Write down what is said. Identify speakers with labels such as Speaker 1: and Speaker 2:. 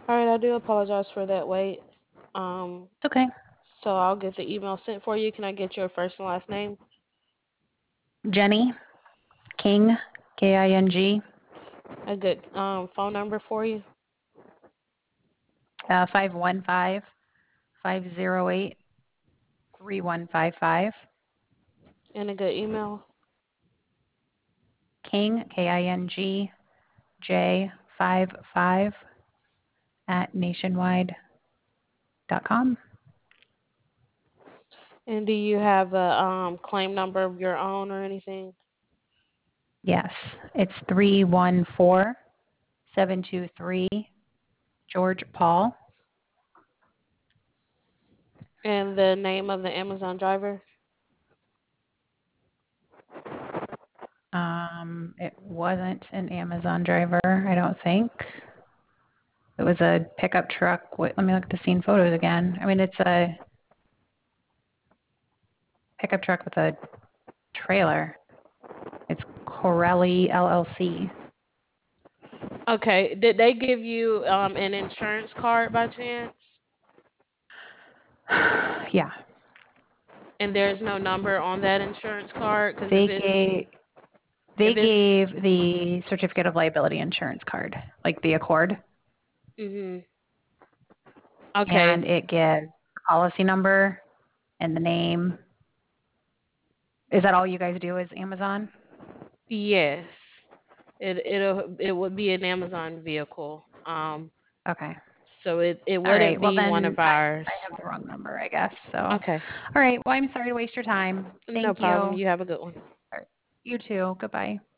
Speaker 1: All right, I do apologize for that wait. Um,
Speaker 2: It's okay.
Speaker 1: so I'll get the email sent for you. Can I get your first and last name?
Speaker 2: Jenny King, King,
Speaker 1: A good phone number for you,
Speaker 2: 515 508 3155.
Speaker 1: and a good email.
Speaker 2: King, King, J55 at nationwide.com.
Speaker 1: And do you have a claim number of your own or anything?
Speaker 2: Yes, it's 314723 George Paul.
Speaker 1: And the name of the Amazon driver?
Speaker 2: It wasn't an Amazon driver, I don't think. It was a pickup truck. Wait, let me look at the scene photos again. I mean, it's a pickup truck with a trailer. It's Corelli LLC.
Speaker 1: Okay. Did they give you an insurance card by chance?
Speaker 2: Yeah,
Speaker 1: And there's no number on that insurance card because
Speaker 2: they gave they
Speaker 1: if it's
Speaker 2: gave the certificate of liability insurance card, like the Accord,
Speaker 1: mhm. Okay.
Speaker 2: and it gives the policy number and the name. Is that all you guys do? Is Amazon?
Speaker 1: Yes. It would be an Amazon vehicle.
Speaker 2: Okay.
Speaker 1: So it
Speaker 2: All right.
Speaker 1: wouldn't
Speaker 2: Well,
Speaker 1: be one
Speaker 2: then
Speaker 1: of
Speaker 2: I
Speaker 1: ours.
Speaker 2: have the wrong number, I guess. So, all
Speaker 1: Okay.
Speaker 2: right. Well, I'm sorry to waste your time.
Speaker 1: No
Speaker 2: Thank you.
Speaker 1: problem.
Speaker 2: All
Speaker 1: You have a good one.
Speaker 2: right. You too. Goodbye.